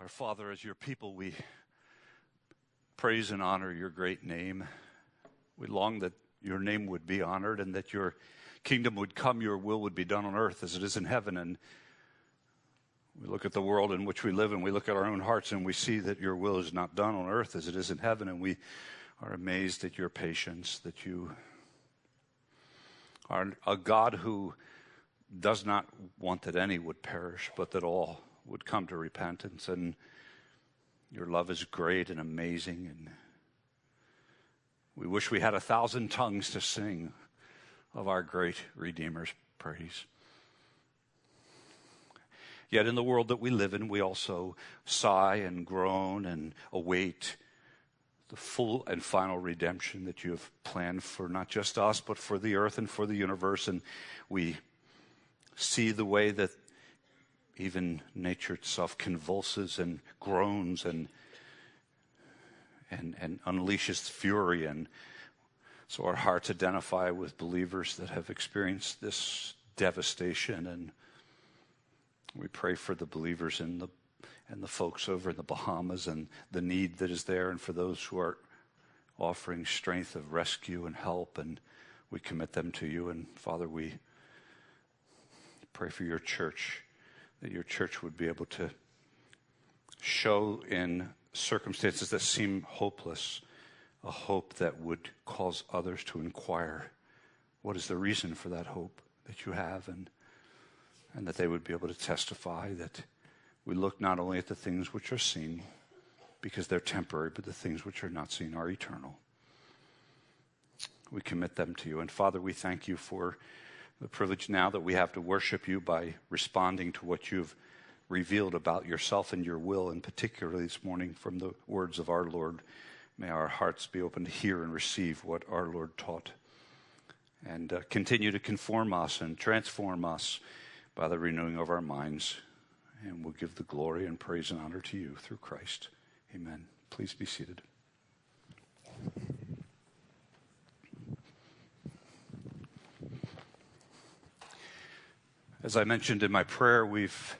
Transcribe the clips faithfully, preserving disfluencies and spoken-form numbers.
Father, as your people, we praise and honor your great name. We long that your name would be honored and that your kingdom would come, your will would be done on earth as it is in heaven. And we look at the world in which we live and we look at our own hearts and we see that your will is not done on earth as it is in heaven. And we are amazed at your patience, that you are a God who does not want that any would perish, but that all would come to repentance. And your love is great and amazing. And we wish we had a thousand tongues to sing of our great Redeemer's praise. Yet in the world that we live in, we also sigh and groan and await the full and final redemption that you have planned for not just us, but for the earth and for the universe. And we see the way that even nature itself convulses and groans and and and unleashes fury. And so our hearts identify with believers that have experienced this devastation. And we pray for the believers in the and the folks over in the Bahamas and the need that is there, and for those who are offering strength of rescue and help. And we commit them to you. And Father, we pray for your church, that your church would be able to show in circumstances that seem hopeless a hope that would cause others to inquire, what is the reason for that hope that you have? And and that they would be able to testify that we look not only at the things which are seen, because they're temporary, but the things which are not seen are eternal. We commit them to you. And Father, we thank you for the privilege now that we have to worship you by responding to what you've revealed about yourself and your will, and particularly this morning from the words of our Lord. May our hearts be open to hear and receive what our Lord taught, and uh, continue to conform us and transform us by the renewing of our minds. And we'll give the glory and praise and honor to you through Christ. Amen. Please be seated. As I mentioned in my prayer, we've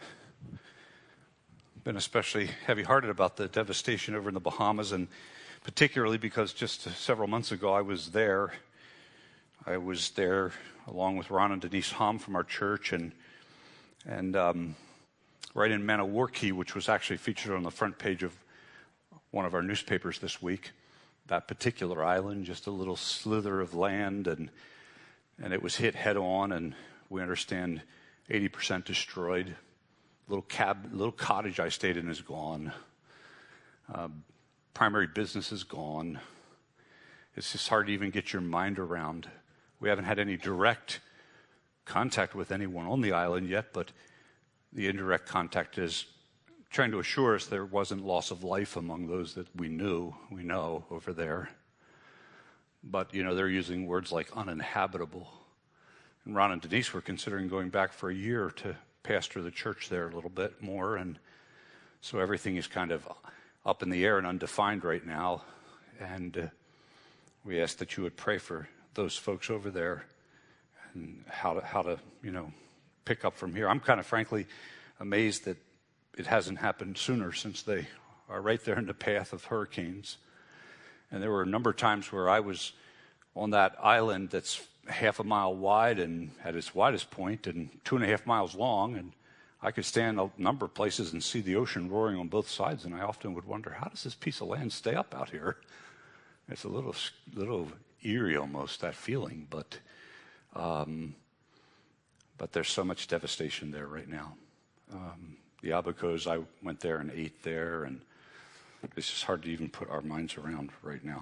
been especially heavy-hearted about the devastation over in the Bahamas, and particularly because just several months ago I was there. I was there along with Ron and Denise Hom from our church, and and um, right in Maniwaki, which was actually featured on the front page of one of our newspapers this week. That particular island, just a little slither of land, and and it was hit head on, and we understand eighty percent destroyed. Little cab, little cottage I stayed in is gone. Uh, primary business is gone. It's just hard to even get your mind around. We haven't had any direct contact with anyone on the island yet, but the indirect contact is trying to assure us there wasn't loss of life among those that we knew, we know over there. But, you know, they're using words like uninhabitable. And Ron and Denise were considering going back for a year to pastor the church there a little bit more. And so everything is kind of up in the air and undefined right now. And uh, we ask that you would pray for those folks over there and how to, how to, you know, pick up from here. I'm kind of frankly amazed that it hasn't happened sooner, since they are right there in the path of hurricanes. And there were a number of times where I was on that island that's half a mile wide and at its widest point and two and a half miles long, and I could stand a number of places and see the ocean roaring on both sides, and I often would wonder, how does this piece of land stay up out here? It's a little little eerie almost, that feeling, but um, but there's so much devastation there right now. Um, the Abacos, I went there and ate there, and it's just hard to even put our minds around right now.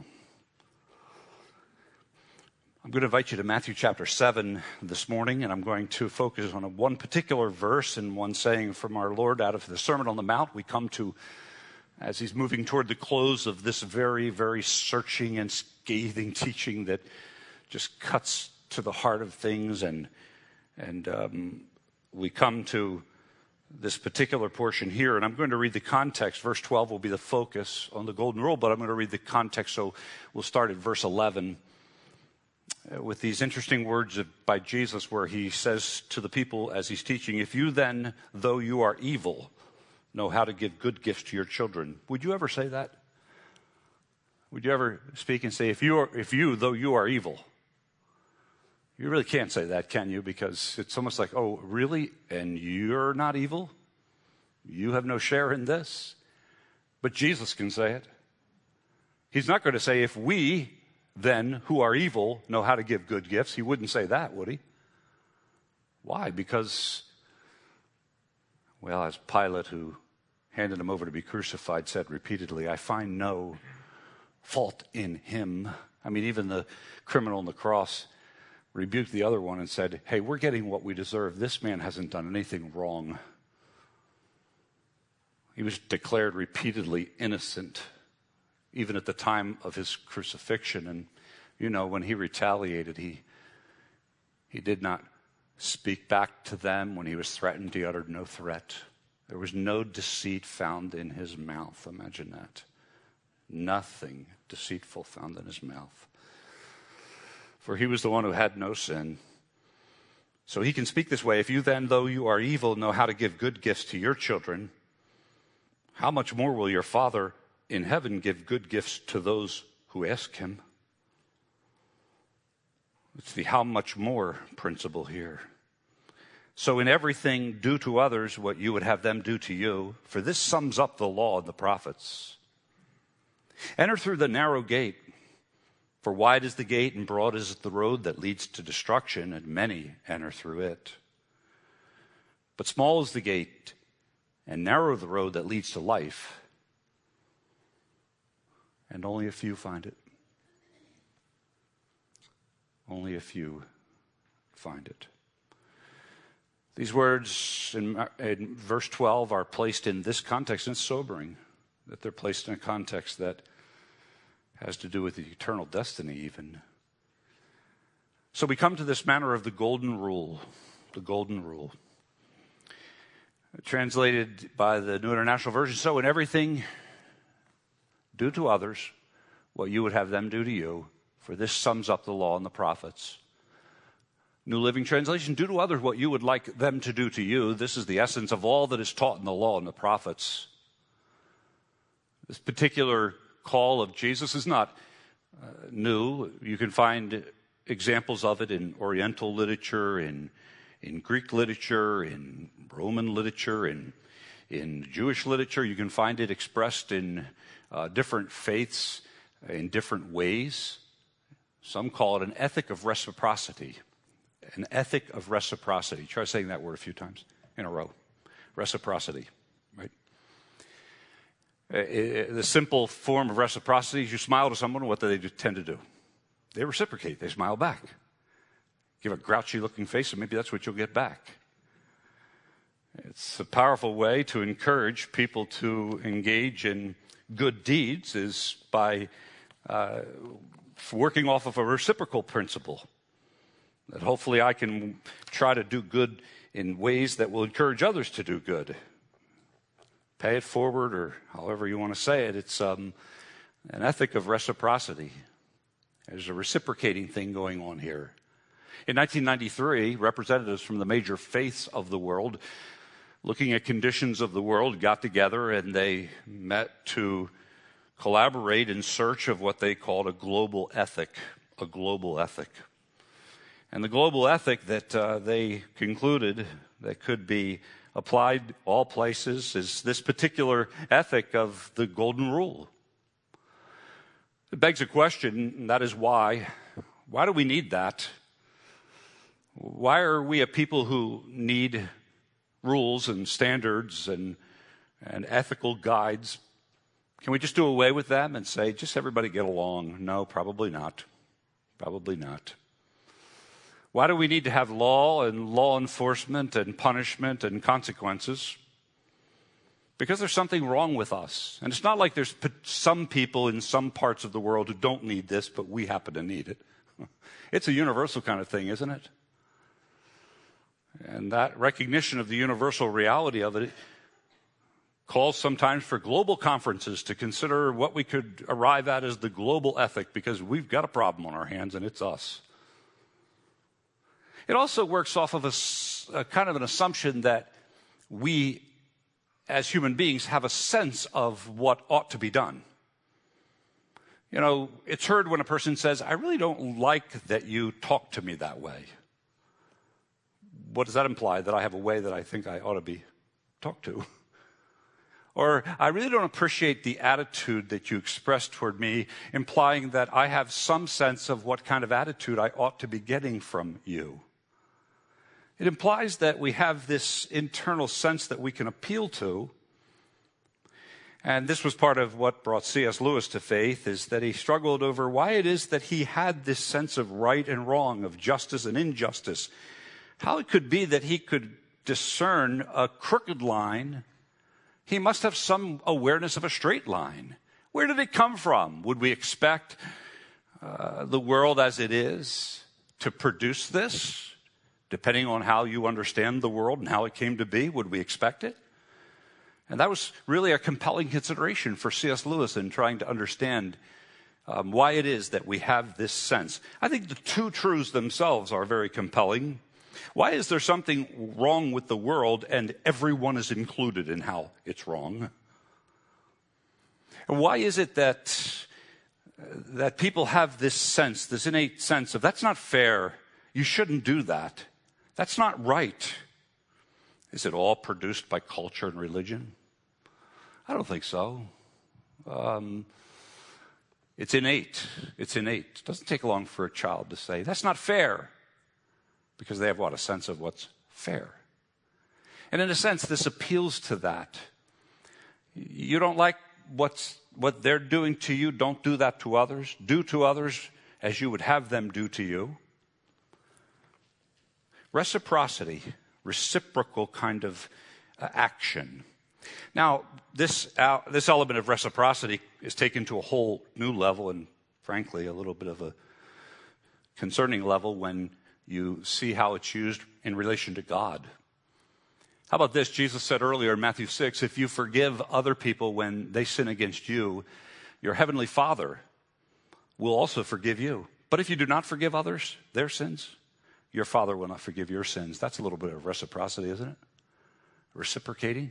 I'm going to invite you to Matthew chapter seven this morning, and I'm going to focus on a one particular verse and one saying from our Lord out of the Sermon on the Mount. We come to, as he's moving toward the close of this very, very searching and scathing teaching that just cuts to the heart of things, and and um, we come to this particular portion here, and I'm going to read the context. Verse twelve will be the focus on the golden rule, but I'm going to read the context, so we'll start at verse eleven. With these interesting words by Jesus, where he says to the people as he's teaching, "If you then, though you are evil, know how to give good gifts to your children. Would you ever say that? Would you ever speak and say, if you, are, if you, though you are evil? You really can't say that, can you? Because it's almost like, oh, really? And you're not evil? You have no share in this? But Jesus can say it. He's not going to say, if we, then, who are evil, know how to give good gifts. He wouldn't say that, would he? Why? Because, well, as Pilate, who handed him over to be crucified, said repeatedly, I find no fault in him. I mean, even the criminal on the cross rebuked the other one and said, hey, we're getting what we deserve. This man hasn't done anything wrong. He was declared repeatedly innocent, even at the time of his crucifixion. And, you know, when he retaliated, he, he did not speak back to them. When he was threatened, he uttered no threat. There was no deceit found in his mouth. Imagine that. Nothing deceitful found in his mouth. For he was the one who had no sin. So he can speak this way. If you then, though you are evil, know how to give good gifts to your children, how much more will your Father in heaven give good gifts to those who ask him? It's the how much more principle here. So in everything, do to others what you would have them do to you, for this sums up the law and the prophets. Enter through the narrow gate. For wide is the gate and broad is the road that leads to destruction, and many enter through it. But small is the gate and narrow the road that leads to life, and only a few find it. Only a few find it. These words in, in verse twelve are placed in this context, and it's sobering that they're placed in a context that has to do with the eternal destiny even. So we come to this matter of the golden rule, the golden rule. Translated by the New International Version, so in everything, do to others what you would have them do to you, for this sums up the law and the prophets. New Living Translation, do to others what you would like them to do to you. This is the essence of all that is taught in the law and the prophets. This particular call of Jesus is not uh, new. You can find examples of it in Oriental literature, in, in Greek literature, in Roman literature, in, in Jewish literature. You can find it expressed in uh, different faiths in different ways. Some call it an ethic of reciprocity. An ethic of reciprocity. Try saying that word a few times in a row. Reciprocity, right? The simple form of reciprocity is you smile to someone, what do they tend to do? They reciprocate. They smile back. Give a grouchy-looking face, and maybe that's what you'll get back. It's a powerful way to encourage people to engage in good deeds is by uh, working off of a reciprocal principle. That hopefully I can try to do good in ways that will encourage others to do good. Pay it forward, or however you want to say it. It's um, an ethic of reciprocity. There's a reciprocating thing going on here. In nineteen ninety-three, representatives from the major faiths of the world, looking at conditions of the world, got together and they met to collaborate in search of what they called a global ethic, a global ethic. And the global ethic that uh, they concluded that could be applied all places is this particular ethic of the golden rule. It begs a question, and that is why. Why do we need that? Why are we a people who need rules and standards and, and ethical guides? Can we just do away with them and say, just everybody get along? No, probably not. Probably not. Why do we need to have law and law enforcement and punishment and consequences? Because there's something wrong with us. And it's not like there's some people in some parts of the world who don't need this, but we happen to need it. It's a universal kind of thing, isn't it? And that recognition of the universal reality of it calls sometimes for global conferences to consider what we could arrive at as the global ethic, because we've got a problem on our hands and it's us. It also works off of a, a kind of an assumption that we as human beings, have a sense of what ought to be done. You know, it's heard when a person says, I really don't like that you talk to me that way. What does that imply? That I have a way that I think I ought to be talked to? Or I really don't appreciate the attitude that you express toward me, implying that I have some sense of what kind of attitude I ought to be getting from you. It implies that we have this internal sense that we can appeal to. And this was part of what brought C S Lewis to faith, is that he struggled over why it is that he had this sense of right and wrong, of justice and injustice. How it could be that he could discern a crooked line. He must have some awareness of a straight line. Where did it come from? Would we expect uh, the world as it is to produce this? Depending on how you understand the world and how it came to be, would we expect it? And that was really a compelling consideration for C S Lewis in trying to understand um, why it is that we have this sense. I think the two truths themselves are very compelling. Why is there something wrong with the world and everyone is included in how it's wrong? And why is it that, that people have this sense, this innate sense of, that's not fair, you shouldn't do that, that's not right? Is it all produced by culture and religion? I don't think so. Um, it's innate. It's innate. It doesn't take long for a child to say, that's not fair. Because they have, what, a sense of what's fair. And in a sense, this appeals to that. You don't like what's, what they're doing to you, don't do that to others. Do to others as you would have them do to you. Reciprocity, reciprocal kind of uh, action. Now, this, uh, this element of reciprocity is taken to a whole new level, and frankly, a little bit of a concerning level when you see how it's used in relation to God. How about this? Jesus said earlier in Matthew six, if you forgive other people when they sin against you, your heavenly Father will also forgive you. But if you do not forgive others their sins, your Father will not forgive your sins. That's a little bit of reciprocity, isn't it? Reciprocating.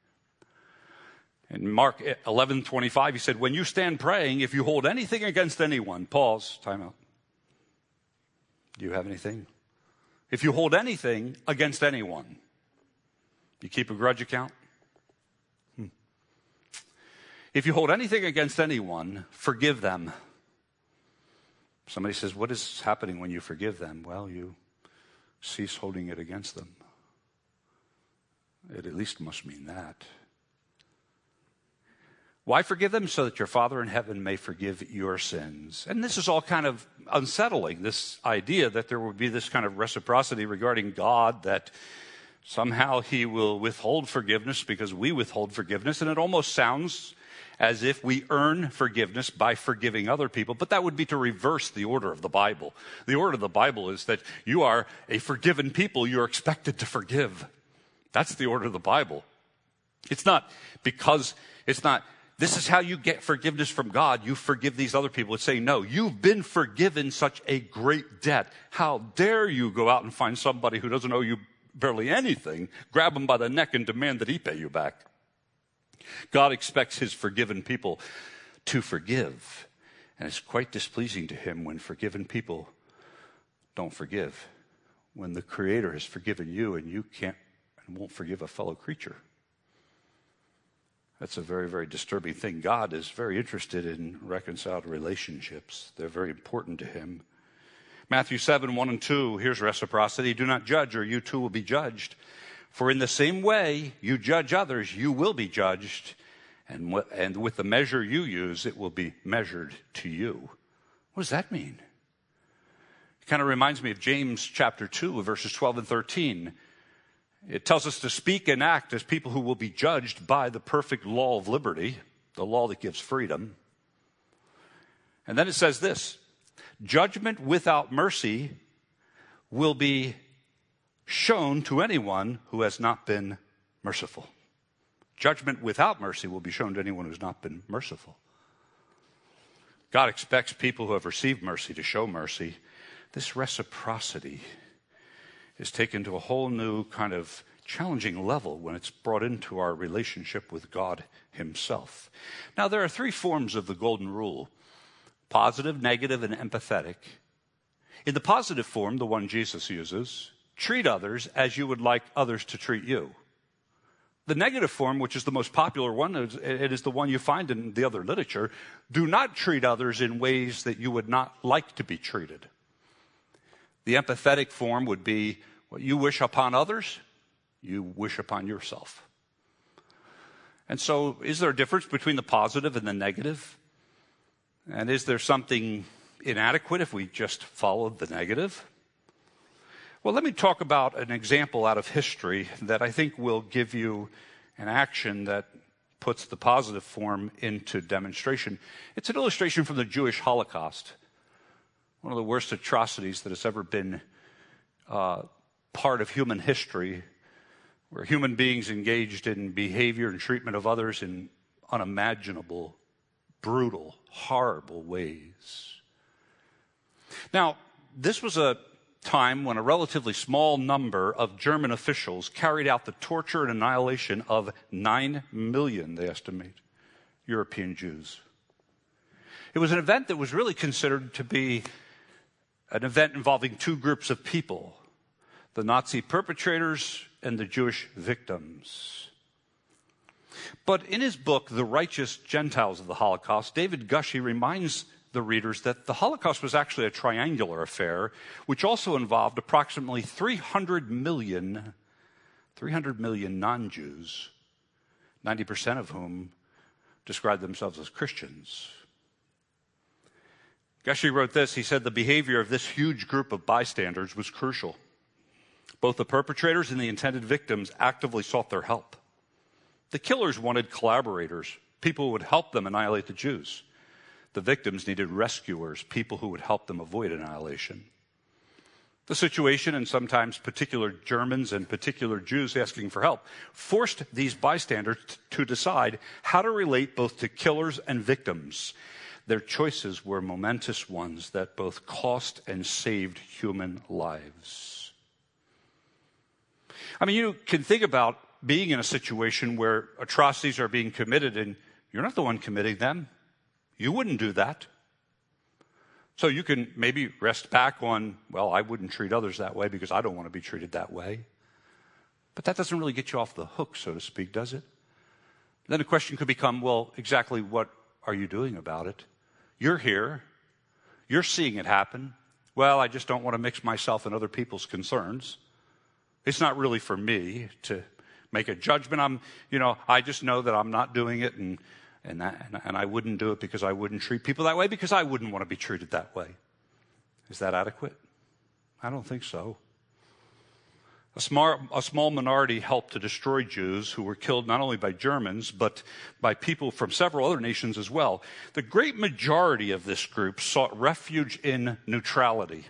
In Mark eleven twenty-five, he said, when you stand praying, if you hold anything against anyone, pause, time out. Do you have anything? If you hold anything against anyone, you keep a grudge account? Hmm. If you hold anything against anyone, forgive them. Somebody says, what is happening when you forgive them? Well, you cease holding it against them. It at least must mean that. Why forgive them? So that your Father in heaven may forgive your sins. And this is all kind of unsettling, this idea that there would be this kind of reciprocity regarding God, that somehow he will withhold forgiveness because we withhold forgiveness. And it almost sounds as if we earn forgiveness by forgiving other people. But that would be to reverse the order of the Bible. The order of the Bible is that you are a forgiven people. You're expected to forgive. That's the order of the Bible. It's not because it's not, this is how you get forgiveness from God. You forgive these other people. It's saying, no, you've been forgiven such a great debt. How dare you go out and find somebody who doesn't owe you barely anything, grab him by the neck and demand that he pay you back. God expects his forgiven people to forgive. And it's quite displeasing to him when forgiven people don't forgive. When the Creator has forgiven you and you can't and won't forgive a fellow creature. That's a very, very disturbing thing. God is very interested in reconciled relationships. They're very important to him. Matthew seven, one and two, here's reciprocity. Do not judge, or you too will be judged. For in the same way you judge others, you will be judged. And, w- and with the measure you use, it will be measured to you. What does that mean? It kind of reminds me of James chapter two, verses twelve and thirteen. It tells us to speak and act as people who will be judged by the perfect law of liberty, the law that gives freedom. And then it says this, judgment without mercy will be shown to anyone who has not been merciful. Judgment without mercy will be shown to anyone who's not been merciful. God expects people who have received mercy to show mercy. This reciprocity is taken to a whole new kind of challenging level when it's brought into our relationship with God himself. Now, there are three forms of the golden rule: positive, negative, and empathetic. In the positive form, the one Jesus uses, treat others as you would like others to treat you. The negative form, which is the most popular one, it is the one you find in the other literature: do not treat others in ways that you would not like to be treated. The empathetic form would be what you wish upon others, you wish upon yourself. And so, is there a difference between the positive and the negative? And is there something inadequate if we just followed the negative? Well, let me talk about an example out of history that I think will give you an action that puts the positive form into demonstration. It's an illustration from the Jewish Holocaust, one of the worst atrocities that has ever been uh, part of human history, where human beings engaged in behavior and treatment of others in unimaginable, brutal, horrible ways. Now, this was a time when a relatively small number of German officials carried out the torture and annihilation of nine million, they estimate, European Jews. It was an event that was really considered to be an event involving two groups of people: the Nazi perpetrators and the Jewish victims. But in his book, The Righteous Gentiles of the Holocaust, David Gushee reminds the readers that the Holocaust was actually a triangular affair, which also involved approximately three hundred million, three hundred million non-Jews, ninety percent of whom described themselves as Christians. Gushee wrote this. He said, the behavior of this huge group of bystanders was crucial. Both the perpetrators and the intended victims actively sought their help. The killers wanted collaborators, people who would help them annihilate the Jews. The victims needed rescuers, people who would help them avoid annihilation. The situation, and sometimes particular Germans and particular Jews asking for help, forced these bystanders t- to decide how to relate both to killers and victims. Their choices were momentous ones that both cost and saved human lives. I mean, you can think about being in a situation where atrocities are being committed and you're not the one committing them. You wouldn't do that. So you can maybe rest back on, well, I wouldn't treat others that way because I don't want to be treated that way. But that doesn't really get you off the hook, so to speak, does it? Then the question could become, well, exactly what are you doing about it? You're here. You're seeing it happen. Well, I just don't want to mix myself in other people's concerns. It's not really for me to make a judgment. I'm, you know, I just know that I'm not doing it, and and that, and, and I wouldn't do it because I wouldn't treat people that way because I wouldn't want to be treated that way. Is that adequate? I don't think so. A small, a small minority helped to destroy Jews who were killed not only by Germans, but by people from several other nations as well. The great majority of this group sought refuge in neutrality.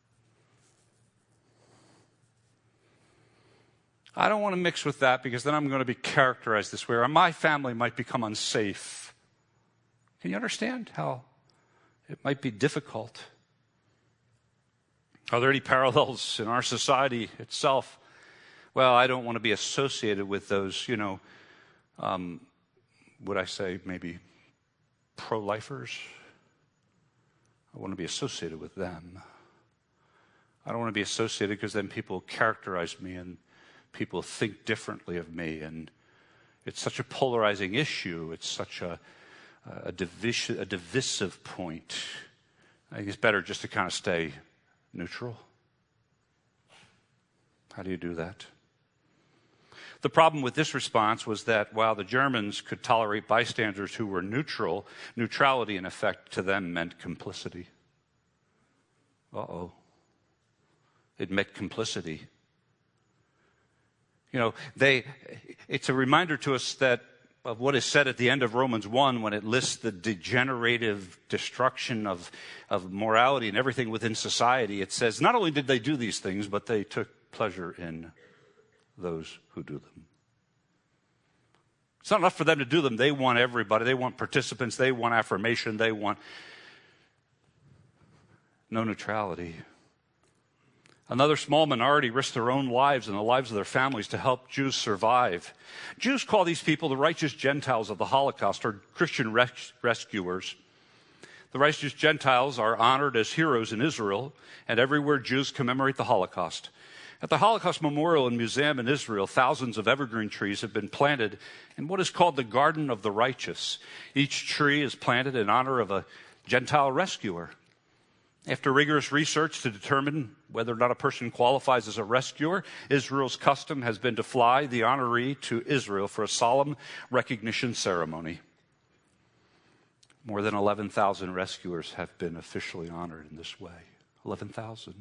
I don't want to mix with that because then I'm going to be characterized this way, or my family might become unsafe. Can you understand how it might be difficult? Are there any parallels in our society itself? Well, I don't want to be associated with those, you know, um, would I say maybe pro-lifers? I want to be associated with them. I don't want to be associated because then people characterize me and people think differently of me. And it's such a polarizing issue. It's such a, a, division, a divisive point. I think it's better just to kind of stay neutral. How do you do that? The problem with this response was that while the Germans could tolerate bystanders who were neutral, neutrality in effect to them meant complicity. Uh-oh. It meant complicity. You know, they, it's a reminder to us that of what is said at the end of Romans one when it lists the degenerative destruction of, of morality and everything within society. It says not only did they do these things, but they took pleasure in those who do them. It's not enough for them to do them. They want everybody. They want participants. They want affirmation. They want no neutrality. Another small minority risked their own lives and the lives of their families to help Jews survive. Jews call these people the righteous Gentiles of the Holocaust, or Christian res- rescuers. The righteous Gentiles are honored as heroes in Israel and everywhere Jews commemorate the Holocaust. At the Holocaust Memorial and Museum in Israel, thousands of evergreen trees have been planted in what is called the Garden of the Righteous. Each tree is planted in honor of a Gentile rescuer. After rigorous research to determine whether or not a person qualifies as a rescuer, Israel's custom has been to fly the honoree to Israel for a solemn recognition ceremony. More than eleven thousand rescuers have been officially honored in this way. eleven thousand.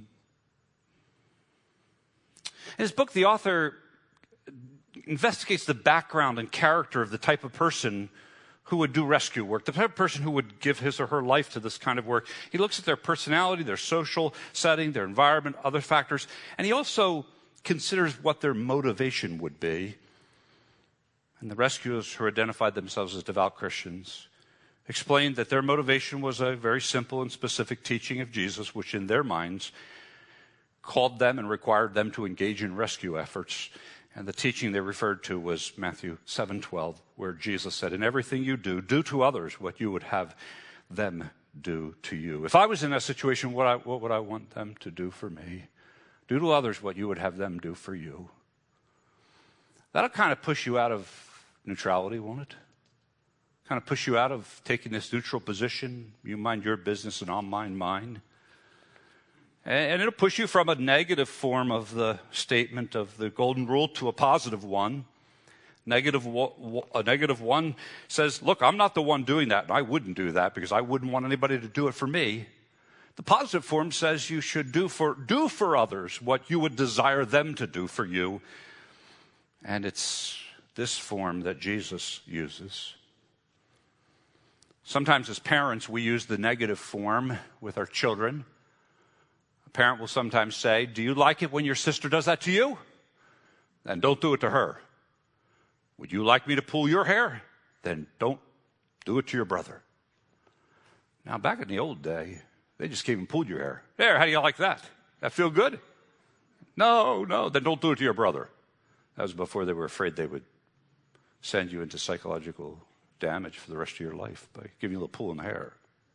In his book, the author investigates the background and character of the type of person who would do rescue work, the type of person who would give his or her life to this kind of work. He looks at their personality, their social setting, their environment, other factors, and he also considers what their motivation would be. And the rescuers who identified themselves as devout Christians explained that their motivation was a very simple and specific teaching of Jesus, which in their minds called them and required them to engage in rescue efforts. And the teaching they referred to was Matthew seven twelve, where Jesus said, "In everything you do, do to others what you would have them do to you." If I was in that situation, what, I, what would I want them to do for me? Do to others what you would have them do for you. That'll kind of push you out of neutrality, won't it? Kind of push you out of taking this neutral position. You mind your business and I'll mind mine. And it'll push you from a negative form of the statement of the golden rule to a positive one. Negative, a negative one says, look, I'm not the one doing that, and I wouldn't do that because I wouldn't want anybody to do it for me. The positive form says you should do for, do for others what you would desire them to do for you. And it's this form that Jesus uses. Sometimes as parents, we use the negative form with our children. A parent will sometimes say, do you like it when your sister does that to you? Then don't do it to her. Would you like me to pull your hair? Then don't do it to your brother. Now, back in the old day, they just came and pulled your hair. There, how do you like that? That feel good? No, no, then don't do it to your brother. That was before they were afraid they would send you into psychological damage for the rest of your life by giving you a little pull in the hair.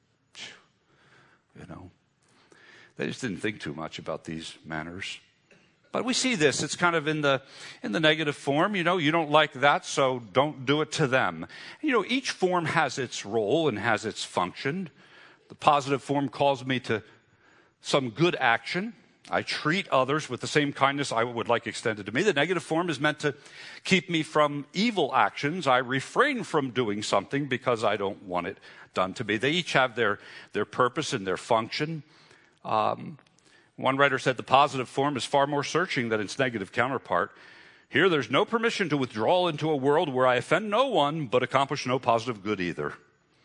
You know. They just didn't think too much about these manners. But we see this. It's kind of in the in the negative form. You know, you don't like that, so don't do it to them. You know, each form has its role and has its function. The positive form calls me to some good action. I treat others with the same kindness I would like extended to me. The negative form is meant to keep me from evil actions. I refrain from doing something because I don't want it done to me. They each have their, their purpose and their function. Um, one writer said the positive form is far more searching than its negative counterpart. Here there's no permission to withdraw into a world where I offend no one but accomplish no positive good either.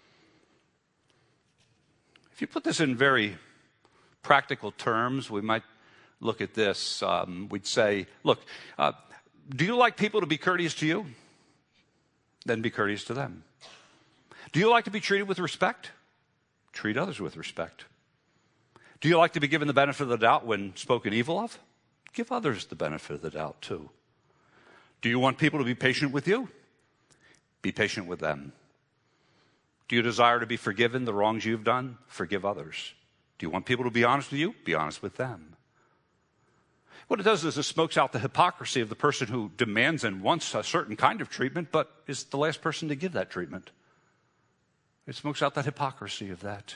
If you put this in very practical terms, we might look at this. Um, we'd say, look, uh, do you like people to be courteous to you? Then be courteous to them. Do you like to be treated with respect? Treat others with respect. Do you like to be given the benefit of the doubt when spoken evil of? Give others the benefit of the doubt too. Do you want people to be patient with you? Be patient with them. Do you desire to be forgiven the wrongs you've done? Forgive others. Do you want people to be honest with you? Be honest with them. What it does is it smokes out the hypocrisy of the person who demands and wants a certain kind of treatment, but is the last person to give that treatment. It smokes out that hypocrisy of that.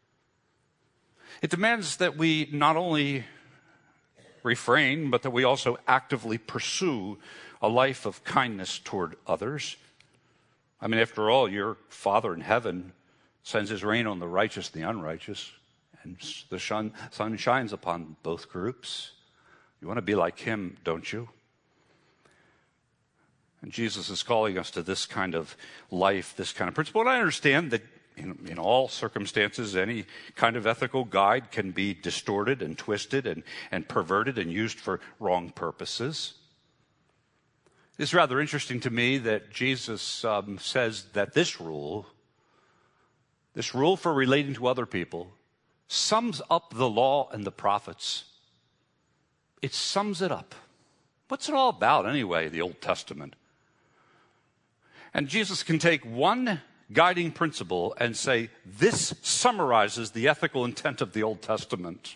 It demands that we not only refrain, but that we also actively pursue a life of kindness toward others. I mean, after all, your Father in heaven sends his rain on the righteous and the unrighteous, and the sun, sun shines upon both groups. You want to be like him, don't you? And Jesus is calling us to this kind of life, this kind of principle. And I understand that In, in all circumstances, any kind of ethical guide can be distorted and twisted and, and perverted and used for wrong purposes. It's rather interesting to me that Jesus um, says that this rule, this rule for relating to other people, sums up the law and the prophets it sums it up. What's it all about anyway, the Old Testament? And Jesus can take one guiding principle and say, this summarizes the ethical intent of the Old Testament.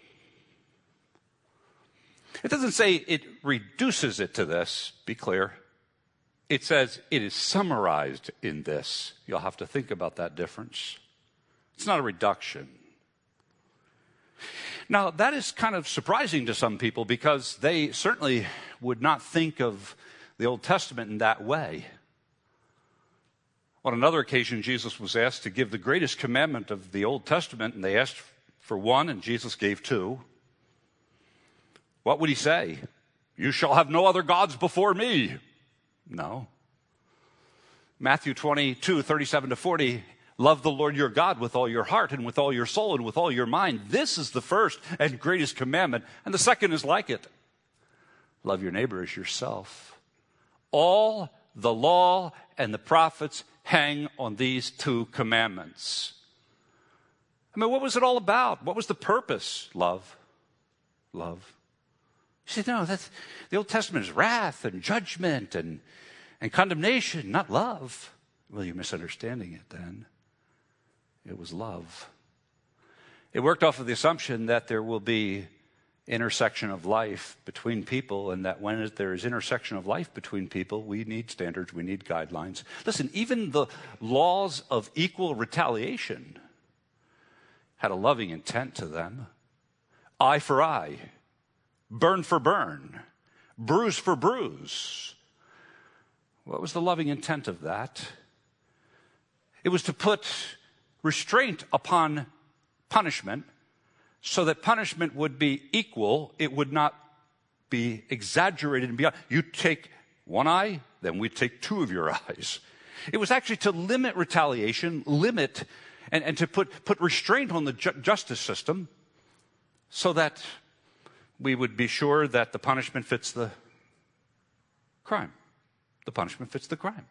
It doesn't say it reduces it to this, be clear. It says it is summarized in this. You'll have to think about that difference. It's not a reduction. Now, that is kind of surprising to some people because they certainly would not think of the Old Testament in that way. On another occasion, Jesus was asked to give the greatest commandment of the Old Testament, and they asked for one, and Jesus gave two. What would he say? You shall have no other gods before me. No. Matthew twenty-two, thirty-seven to forty, love the Lord your God with all your heart and with all your soul and with all your mind. This is the first and greatest commandment, and the second is like it. Love your neighbor as yourself. All the law and the prophets hang on these two commandments. I mean, what was it all about? What was the purpose? Love. Love. You say, no, that's, the Old Testament is wrath and judgment and, and condemnation, not love. Well, you're misunderstanding it then. It was love. It worked off of the assumption that there will be intersection of life between people, and that when there is intersection of life between people, we need standards, we need guidelines. Listen, even the laws of equal retaliation had a loving intent to them. Eye for eye, burn for burn, bruise for bruise. What was the loving intent of that? It was to put restraint upon punishment so that punishment would be equal. It would not be exaggerated and beyond. You take one eye, then we take two of your eyes. It was actually to limit retaliation, limit, and, and to put, put restraint on the ju- justice system so that we would be sure that the punishment fits the crime. The punishment fits the crime.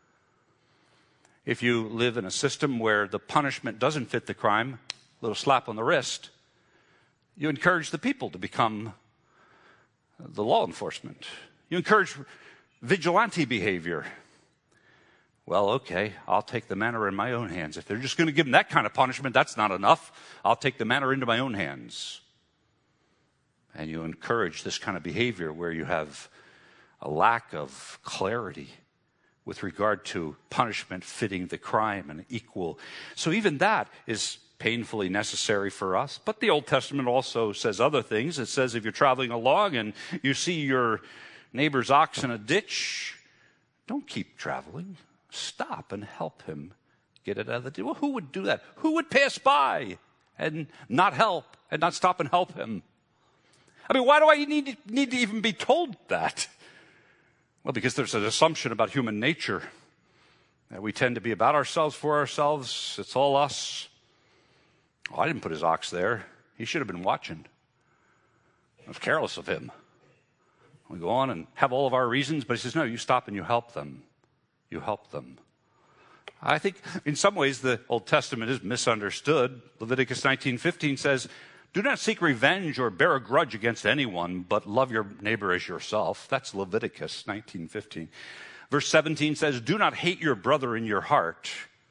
If you live in a system where the punishment doesn't fit the crime, a little slap on the wrist, you encourage the people to become the law enforcement. You encourage vigilante behavior. Well, okay, I'll take the matter in my own hands. If they're just going to give them that kind of punishment, that's not enough. I'll take the matter into my own hands. And you encourage this kind of behavior where you have a lack of clarity with regard to punishment fitting the crime and equal. So even that is painfully necessary for us. But the Old Testament also says other things. It says if you're traveling along and you see your neighbor's ox in a ditch, don't keep traveling. Stop and help him get it out of the ditch. Well, who would do that? Who would pass by and not help and not stop and help him? I mean, why do I need to, need to even be told that? Well, because there's an assumption about human nature that we tend to be about ourselves, for ourselves. It's all us. Oh, I didn't put his ox there. He should have been watching. I was careless of him. We go on and have all of our reasons, but he says, no, you stop and you help them. You help them. I think in some ways the Old Testament is misunderstood. Leviticus nineteen fifteen says, do not seek revenge or bear a grudge against anyone, but love your neighbor as yourself. That's Leviticus nineteen fifteen. Verse seventeen says, do not hate your brother in your heart.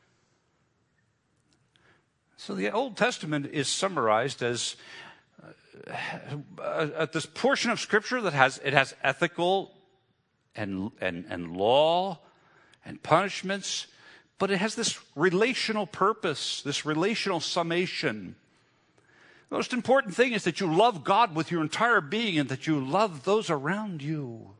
So the Old Testament is summarized as uh, uh, this portion of Scripture that has, it has ethical and, and, and law and punishments, but it has this relational purpose, this relational summation. The most important thing is that you love God with your entire being and that you love those around you.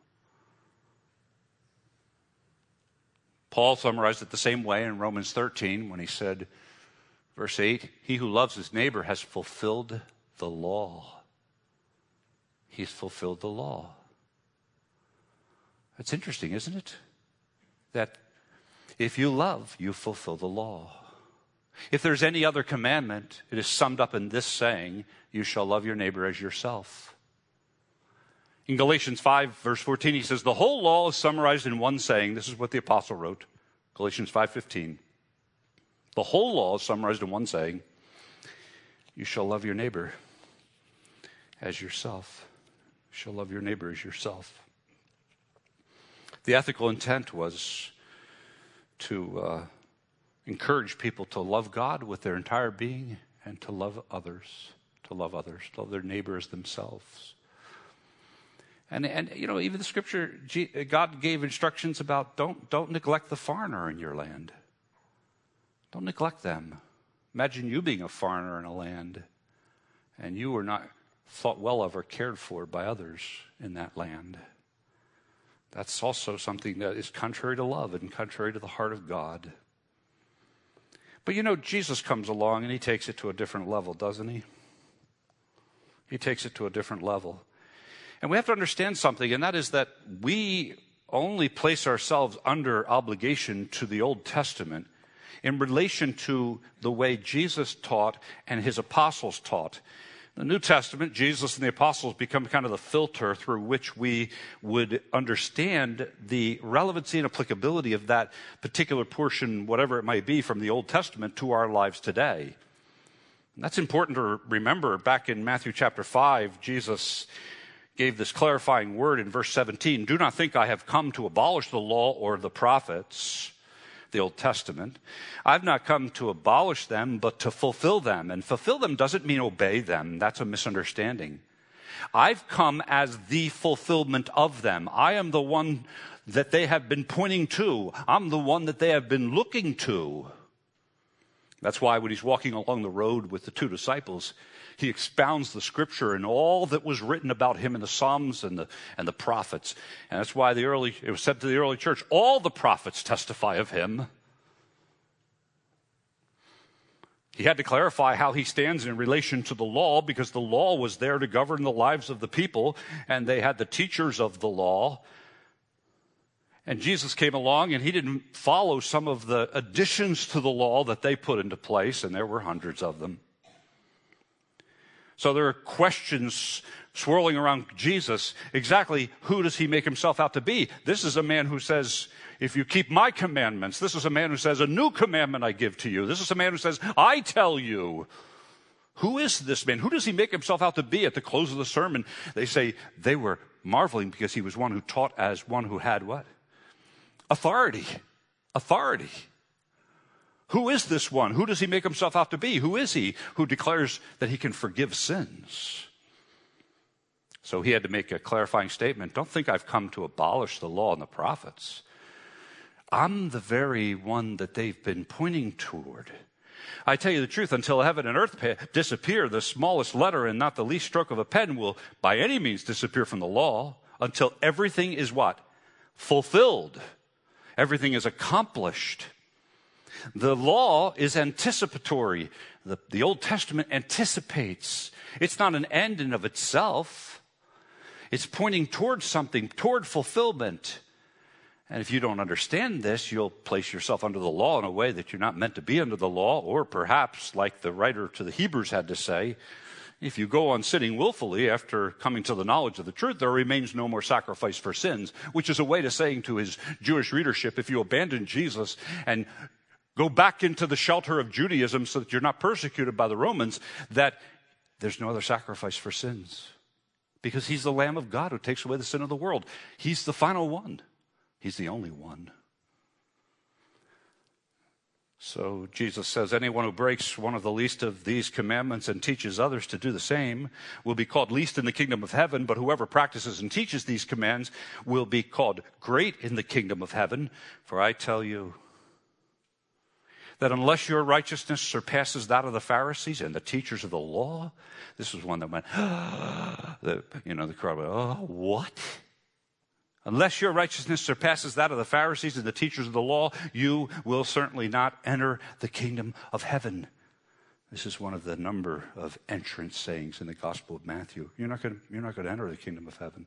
Paul summarized it the same way in Romans thirteen when he said, verse eight, he who loves his neighbor has fulfilled the law. He's fulfilled the law. That's interesting, isn't it? That if you love, you fulfill the law. If there's any other commandment, it is summed up in this saying, you shall love your neighbor as yourself. In Galatians five, verse fourteen, he says, the whole law is summarized in one saying. This is what the apostle wrote, Galatians five fifteen. The whole law is summarized in one saying, you shall love your neighbor as yourself. shall love your neighbor as yourself. The ethical intent was to uh, encourage people to love God with their entire being and to love others, to love others, to love their neighbors themselves. And, and you know, even the scripture, God gave instructions about don't, don't neglect the foreigner in your land. Don't neglect them. Imagine you being a foreigner in a land and you were not thought well of or cared for by others in that land. That's also something that is contrary to love and contrary to the heart of God. But you know, Jesus comes along and he takes it to a different level, doesn't he? He takes it to a different level. And we have to understand something, and that is that we only place ourselves under obligation to the Old Testament in relation to the way Jesus taught and his apostles taught. In the New Testament, Jesus and the apostles become kind of the filter through which we would understand the relevancy and applicability of that particular portion, whatever it might be, from the Old Testament to our lives today. And that's important to remember. Back in Matthew chapter five, Jesus gave this clarifying word in verse seventeen. Do not think I have come to abolish the law or the prophets, the Old Testament. I've not come to abolish them, but to fulfill them. And fulfill them doesn't mean obey them. That's a misunderstanding. I've come as the fulfillment of them. I am the one that they have been pointing to. I'm the one that they have been looking to. That's why when he's walking along the road with the two disciples, he expounds the scripture and all that was written about him in the Psalms and the, and the prophets. And that's why the early, it was said to the early church, all the prophets testify of him. He had to clarify how he stands in relation to the law, because the law was there to govern the lives of the people, and they had the teachers of the law. And Jesus came along and he didn't follow some of the additions to the law that they put into place, and there were hundreds of them. So there are questions swirling around Jesus. Exactly who does he make himself out to be? This is a man who says, if you keep my commandments. This is a man who says, a new commandment I give to you. This is a man who says, I tell you. Who is this man? Who does he make himself out to be? At the close of the sermon, they say they were marveling because he was one who taught as one who had what? Authority. Authority. Who is this one? Who does he make himself out to be? Who is he who declares that he can forgive sins? So he had to make a clarifying statement. Don't think I've come to abolish the law and the prophets. I'm the very one that they've been pointing toward. I tell you the truth, until heaven and earth disappear, the smallest letter and not the least stroke of a pen will by any means disappear from the law, until everything is what? Fulfilled. Everything is accomplished. The law is anticipatory. The, the Old Testament anticipates. It's not an end in of itself. It's pointing towards something, toward fulfillment. And if you don't understand this, you'll place yourself under the law in a way that you're not meant to be under the law, or perhaps, like the writer to the Hebrews had to say, if you go on sinning willfully after coming to the knowledge of the truth, there remains no more sacrifice for sins, which is a way to saying to his Jewish readership, if you abandon Jesus and go back into the shelter of Judaism so that you're not persecuted by the Romans, that there's no other sacrifice for sins. Because he's the Lamb of God who takes away the sin of the world. He's the final one. He's the only one. So Jesus says, anyone who breaks one of the least of these commandments and teaches others to do the same will be called least in the kingdom of heaven, but whoever practices and teaches these commands will be called great in the kingdom of heaven. For I tell you that unless your righteousness surpasses that of the Pharisees and the teachers of the law, this was one that went, the, you know, the crowd went, oh, what? Unless your righteousness surpasses that of the Pharisees and the teachers of the law, you will certainly not enter the kingdom of heaven. This is one of the number of entrance sayings in the Gospel of Matthew. You're not going to, you're not going to enter the kingdom of heaven.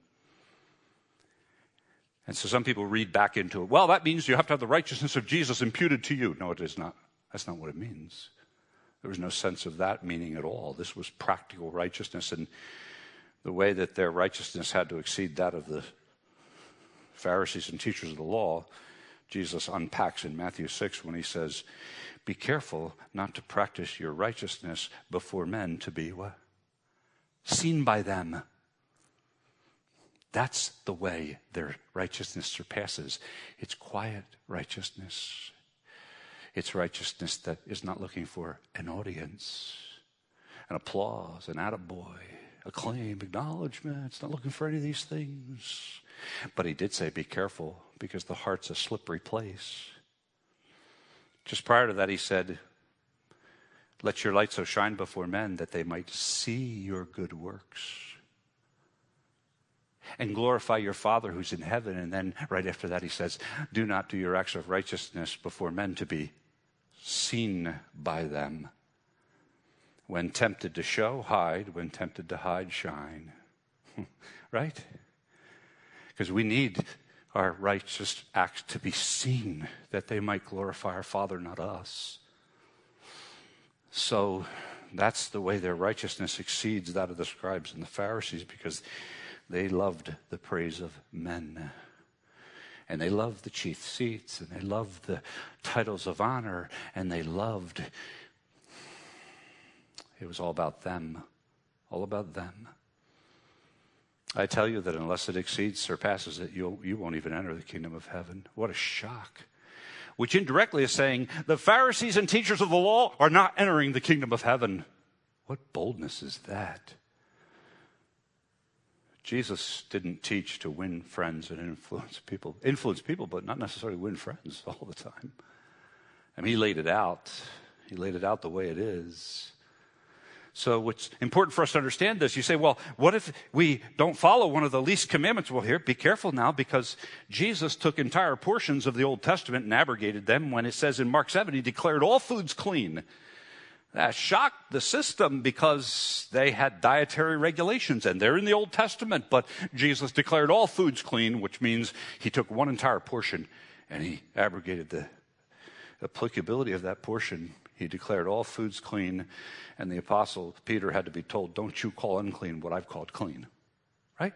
And so some people read back into it. Well, that means you have to have the righteousness of Jesus imputed to you. No, it is not. That's not what it means. There was no sense of that meaning at all. This was practical righteousness, and the way that their righteousness had to exceed that of the Pharisees and teachers of the law, Jesus unpacks in Matthew six when he says, be careful not to practice your righteousness before men to be what? Seen by them. That's the way their righteousness surpasses. It's quiet righteousness. It's righteousness that is not looking for an audience, an applause, an attaboy, acclaim, acknowledgement. It's not looking for any of these things. But he did say, be careful, because the heart's a slippery place. Just prior to that, he said, let your light so shine before men that they might see your good works and glorify your Father who's in heaven. And then right after that, he says, do not do your acts of righteousness before men to be seen by them. When tempted to show, hide. When tempted to hide, shine. Right? Because we need our righteous acts to be seen, that they might glorify our Father, not us. So that's the way their righteousness exceeds that of the scribes and the Pharisees, because they loved the praise of men. And they loved the chief seats, and they loved the titles of honor, and they loved, it was all about them, all about them. I tell you that unless it exceeds, surpasses it, you'll, you won't even enter the kingdom of heaven. What a shock. Which indirectly is saying the Pharisees and teachers of the law are not entering the kingdom of heaven. What boldness is that? Jesus didn't teach to win friends and influence people. Influence people, but not necessarily win friends all the time. I mean, he laid it out. He laid it out the way it is. So it's important for us to understand this. You say, well, what if we don't follow one of the least commandments? Well, here, be careful now, because Jesus took entire portions of the Old Testament and abrogated them when it says in Mark seven, he declared all foods clean. That shocked the system because they had dietary regulations, and they're in the Old Testament, but Jesus declared all foods clean, which means he took one entire portion and he abrogated the applicability of that portion. He declared all foods clean, and the apostle Peter had to be told, don't you call unclean what I've called clean. Right?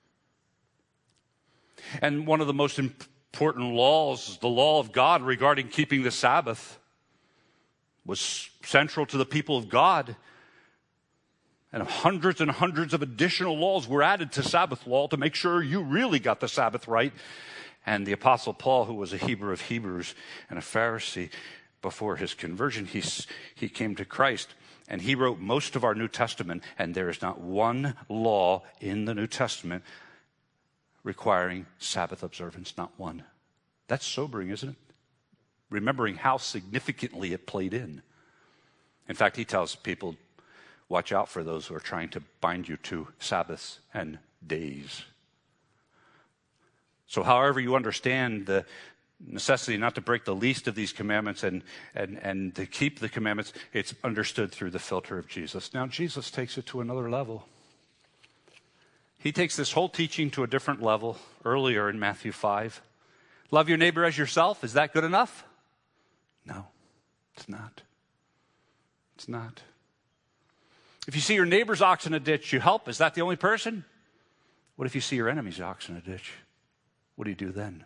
And one of the most important laws, the law of God regarding keeping the Sabbath, was central to the people of God. And hundreds and hundreds of additional laws were added to Sabbath law to make sure you really got the Sabbath right. And the apostle Paul, who was a Hebrew of Hebrews and a Pharisee, before his conversion, he, he came to Christ, and he wrote most of our New Testament, and there is not one law in the New Testament requiring Sabbath observance, not one. That's sobering, isn't it? Remembering how significantly it played in. In fact, he tells people, watch out for those who are trying to bind you to Sabbaths and days. So however you understand the necessity not to break the least of these commandments and, and, and to keep the commandments, it's understood through the filter of Jesus. Now, Jesus takes it to another level. He takes this whole teaching to a different level earlier in Matthew five. Love your neighbor as yourself. Is that good enough? No, it's not. It's not. If you see your neighbor's ox in a ditch, you help. Is that the only person? What if you see your enemy's ox in a ditch? What do you do then?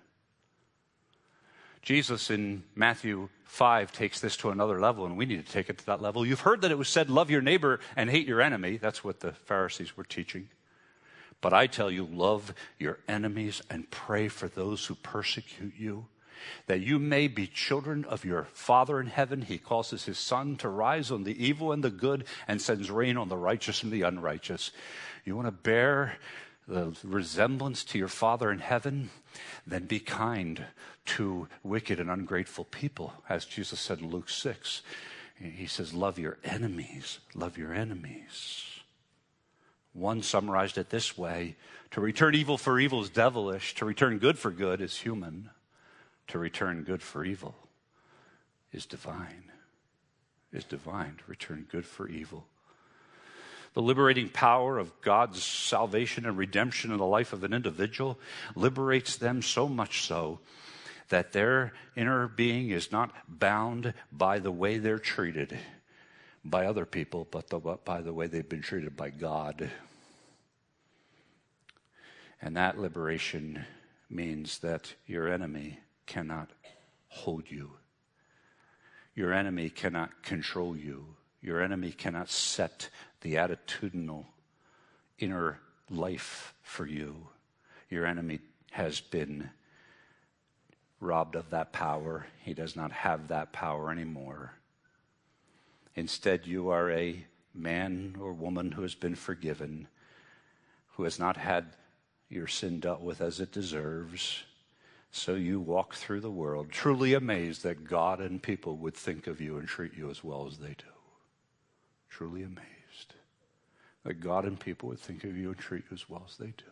Jesus in Matthew five takes this to another level, and we need to take it to that level. You've heard that it was said, love your neighbor and hate your enemy. That's what the Pharisees were teaching. But I tell you, love your enemies and pray for those who persecute you, that you may be children of your Father in heaven. He causes his sun to rise on the evil and the good and sends rain on the righteous and the unrighteous. You want to bear the resemblance to your Father in heaven? Then be kind to wicked and ungrateful people. As Jesus said in Luke six, he says, love your enemies, love your enemies. One summarized it this way: to return evil for evil is devilish, to return good for good is human, to return good for evil is divine, is divine, to return good for evil. The liberating power of God's salvation and redemption in the life of an individual liberates them so much so that their inner being is not bound by the way they're treated by other people, but the, by the way they've been treated by God. And that liberation means that your enemy cannot hold you. Your enemy cannot control you. Your enemy cannot set the attitudinal inner life for you. Your enemy has been robbed of that power. He does not have that power anymore. Instead, you are a man or woman who has been forgiven, who has not had your sin dealt with as it deserves. So you walk through the world truly amazed that God and people would think of you and treat you as well as they do. Truly amazed that God and people would think of you and treat you as well as they do.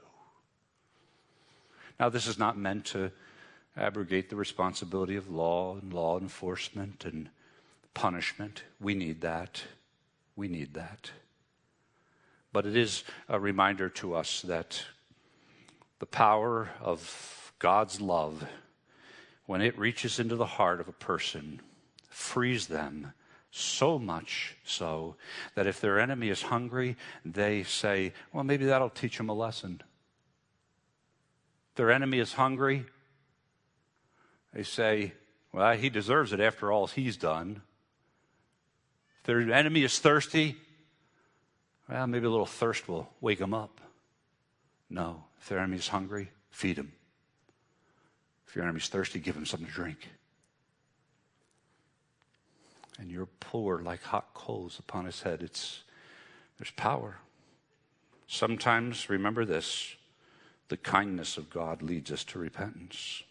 Now, this is not meant to abrogate the responsibility of law and law enforcement and punishment. We need that. We need that. But it is a reminder to us that the power of God's love, when it reaches into the heart of a person, frees them so much so that if their enemy is hungry, they say, well, maybe that'll teach them a lesson. If their enemy is hungry, they say, well, he deserves it after all he's done. If their enemy is thirsty, well, maybe a little thirst will wake them up. No, if their enemy is hungry, feed him. If your enemy's thirsty, give him something to drink. And you're poured like hot coals upon his head. It's, there's power. Sometimes, remember this, the kindness of God leads us to repentance.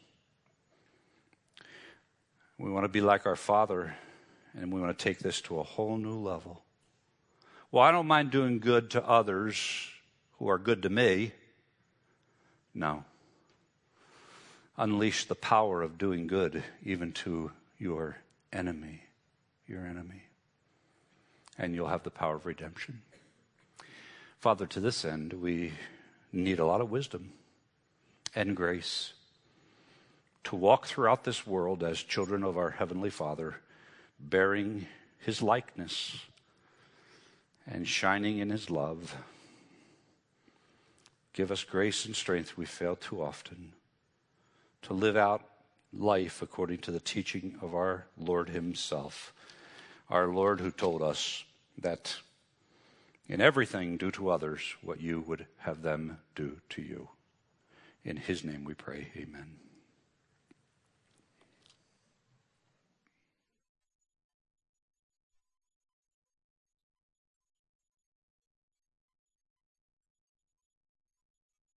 We want to be like our Father, and we want to take this to a whole new level. Well, I don't mind doing good to others who are good to me. No. Unleash the power of doing good even to your enemy. Your enemy. And you'll have the power of redemption. Father, to this end, we need a lot of wisdom and grace to walk throughout this world as children of our Heavenly Father, bearing his likeness and shining in his love. Give us grace and strength we fail too often to live out life according to the teaching of our Lord himself. Our Lord who told us that in everything do to others what you would have them do to you. In his name we pray, amen.